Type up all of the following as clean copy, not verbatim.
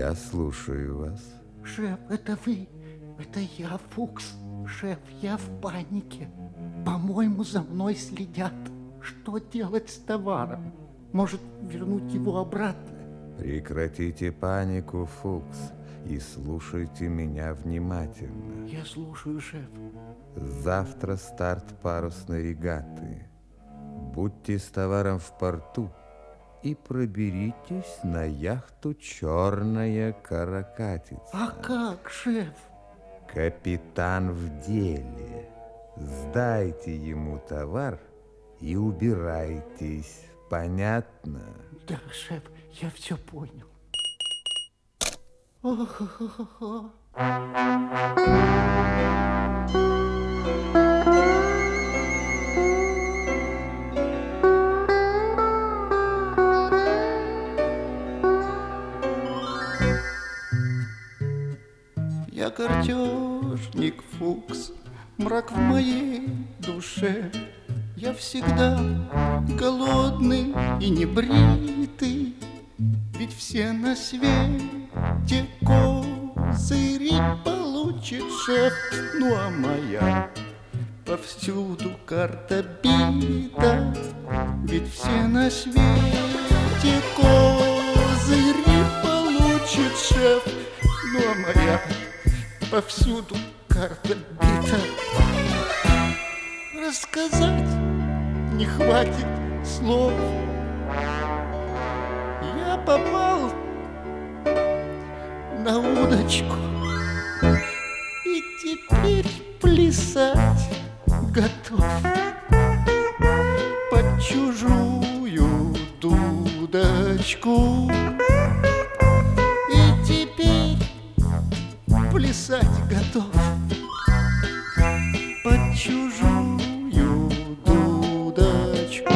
Я слушаю вас. Шеф, это вы? Это я, Фукс. Шеф, я в панике. По-моему, за мной следят. Что делать с товаром? Может, вернуть его обратно? Прекратите панику, Фукс, и слушайте меня внимательно. Я слушаю, шеф. Завтра старт парусной регаты. Будьте с товаром в порту и проберитесь на яхту «Черная каракатица». А как, шеф? Капитан в деле. Сдайте ему товар и убирайтесь. Понятно? Да, шеф, я все понял. О-хо-хо-хо. Я картежник, Фукс, мрак в моей душе. Я всегда голодный и небритый, ведь все на свете козыри получит шеф. Ну а моя повсюду карта бита, ведь все на свете козыри получит шеф. Ну а моя повсюду карта бита. Рассказать не хватит слов. Я попал на удочку и теперь плясать готов под чужую дудочку. И теперь плясать готов под чужую дудочку.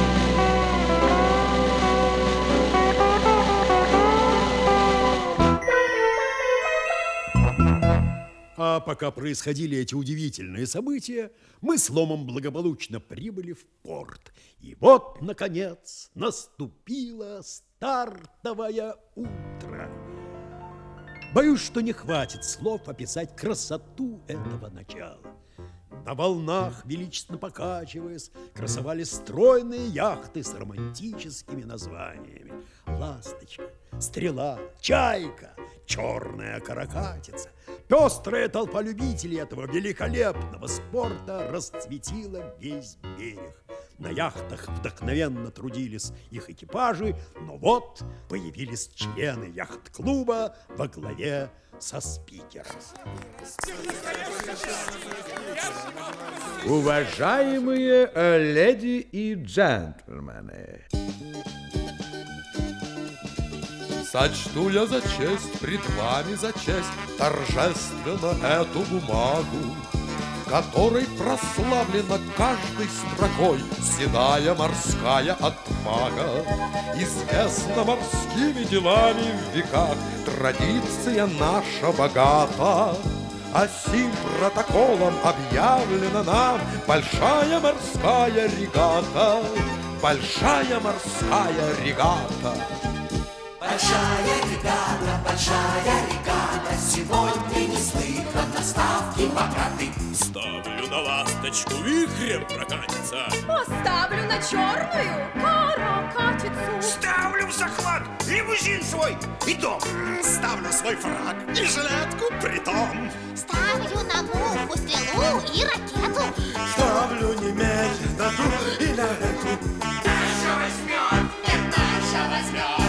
А пока происходили эти удивительные события, мы с Ломом благополучно прибыли в порт. И вот, наконец, наступило стартовое утро. Боюсь, что не хватит слов описать красоту этого начала. На волнах, величественно покачиваясь, красовались стройные яхты с романтическими названиями: «Ласточка», «Стрела», «Чайка», «Черная каракатица». Пестрая толпа любителей этого великолепного спорта расцветила весь берег. На яхтах вдохновенно трудились их экипажи, но вот появились члены яхт-клуба во главе со спикером. Уважаемые леди и джентльмены, сочту я за честь, пред вами за честь, торжественно эту бумагу, в которой прославлена каждой строкой седая морская отвага. Известна морскими делами в веках, традиция наша богата, а сим протоколом объявлена нам большая морская регата. Большая морская регата. Большая регата, сегодня неслыханно ставки богаты. Ставлю на ласточку, вихрем прокатится. Поставлю на черную каракатицу. Ставлю в захват лимузин свой и дом. Ставлю свой фраг и жилетку притом. Ставлю на муху, стрелу и ракету. Ставлю немедленно ту и на эту. Наша возьмет, наша возьмет.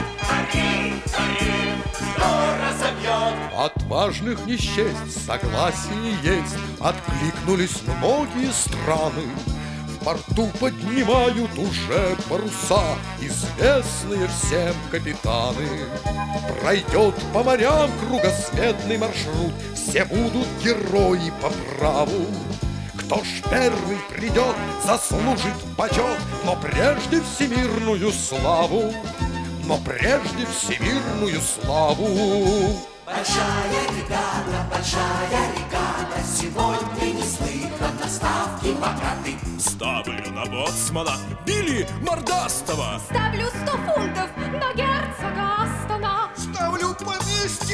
Отважных не счесть, согласие есть, откликнулись многие страны. В порту поднимают уже паруса известные всем капитаны. Пройдет по морям кругосветный маршрут, все будут герои по праву. Кто ж первый придет, заслужит почет, но прежде всемирную славу. Но прежде всемирную славу. Большая регата, сегодня неслыханно ставки богаты. Ставлю на боцмана Билли Мордастова. Ставлю 100 фунтов на герцога Астона. Ставлю поместье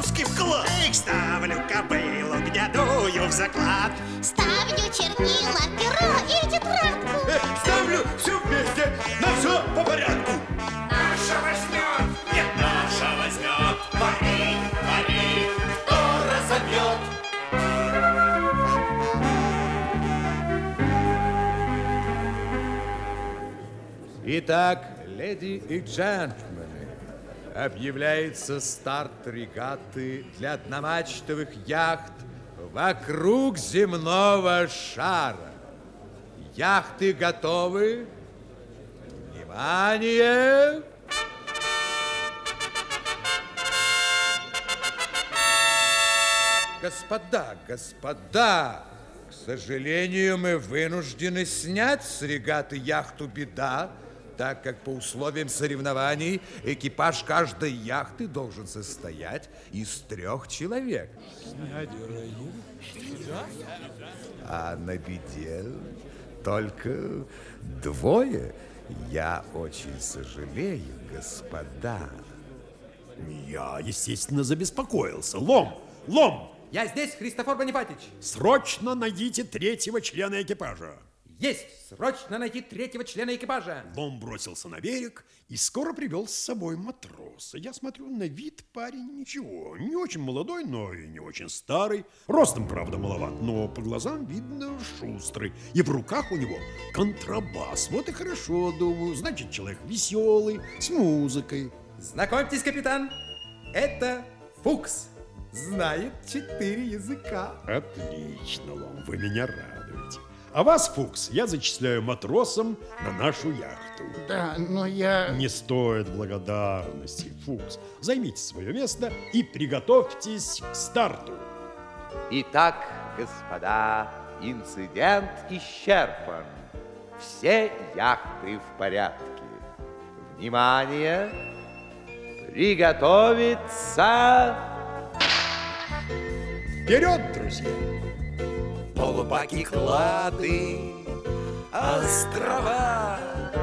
русский вклад. Эх, ставлю кобылу к дядую в заклад. Ставлю чернила, перо и тетрадку. Ставлю все вместе, на все по порядку. Наша возьмет, нет, наша возьмет. Вари, вари, кто разобьет. Итак, леди и джентльмены, объявляется старт регаты для одномачтовых яхт вокруг земного шара. Яхты готовы? Внимание! Господа, к сожалению, мы вынуждены снять с регаты яхту «Беда», так как по условиям соревнований экипаж каждой яхты должен состоять из 3 человек. А на «Беде» только 2. Я очень сожалею, господа. Я, естественно, забеспокоился. Лом! Я здесь, Христофор Бонифатич. Срочно найдите 3-го члена экипажа. Есть! Срочно найти 3-го члена экипажа. Лом бросился на берег и скоро привел с собой матроса. Я смотрю, на вид парень ничего. Не очень молодой, но и не очень старый. Ростом, правда, маловат, но по глазам видно шустрый. И в руках у него контрабас. Вот и хорошо, думаю. Значит, человек веселый, с музыкой. Знакомьтесь, капитан, это Фукс. Знает 4 языка. Отлично, Лом, вы меня радуете. А вас, Фукс, я зачисляю матросом на нашу яхту. Да, но я... Не стоит благодарности, Фукс. Займите свое место и приготовьтесь к старту. Итак, господа, инцидент исчерпан. Все яхты в порядке. Внимание! Приготовиться! Вперед, друзья! Полубаки, клады, острова,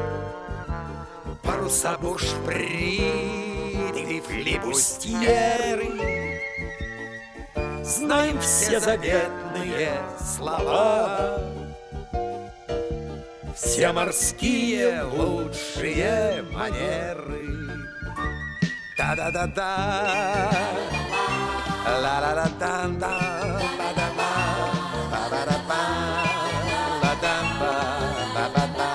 паруса, бушприты, флибустьеры. Знаем все заветные слова, все морские лучшие манеры. Та-да-да-да, ла-ла-ла-да-да, ла-да-ба, ба-ба-да-ба, ла-да-ба, ба-ба-ба.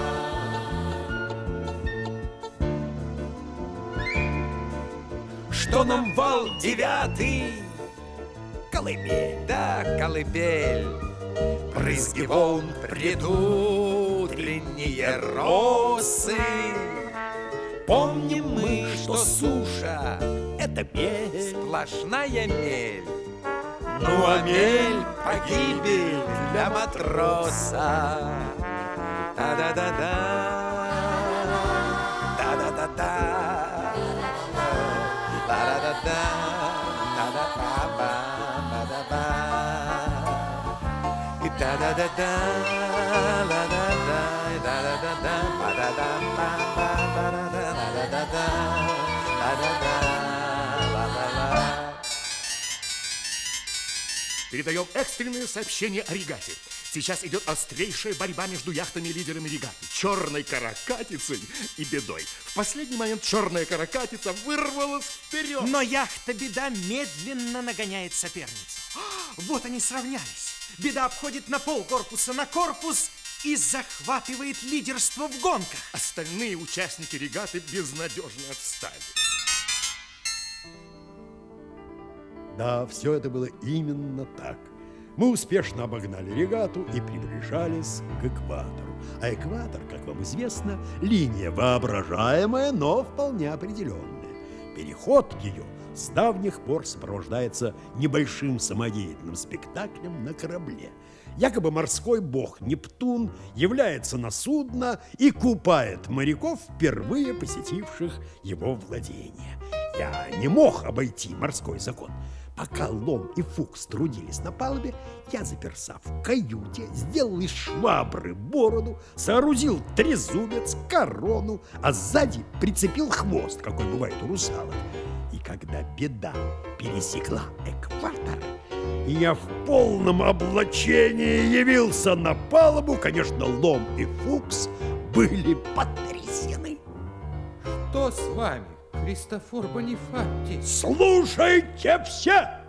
Что нам вал 9? Колыбель, да, колыбель. Брызги волн, предутренние росы. Помним мы, что суша — это мель, сплошная мель. Ну а мель — погибель для матроса. Та-да-да-да, та-да-да-да, та-да-да-да, та-да-ба-ба-ба-да-ба. И та-да-да-да, ла-да-да, и та-да-да-да, ба-да-да-ба-ба-ба-да-да. Передаем экстренное сообщение о регате. Сейчас идет острейшая борьба между яхтами-лидерами регаты. Черной каракатицей и Бедой. В последний момент черная каракатица вырвалась вперед. Но яхта Беда медленно нагоняет соперницу. Вот они сравнялись. Беда обходит на полкорпуса на корпус и захватывает лидерство в гонках. Остальные участники регаты безнадежно отстали. Да, все это было именно так. Мы успешно обогнали регату и приближались к экватору. А экватор, как вам известно, линия воображаемая, но вполне определенная. Переход ее с давних пор сопровождается небольшим самодеятельным спектаклем на корабле. Якобы морской бог Нептун является на судно и купает моряков, впервые посетивших его владения. Я не мог обойти морской закон. Пока Лом и Фукс трудились на палубе, я заперся в каюте, сделал из швабры бороду, соорудил трезубец, корону, а сзади прицепил хвост, какой бывает у русалок. И когда беда пересекла экватор, и я в полном облачении явился на палубу, конечно, Лом и Фукс были потрясены. Что с вами, Христофор Бонифатти? Слушайте все!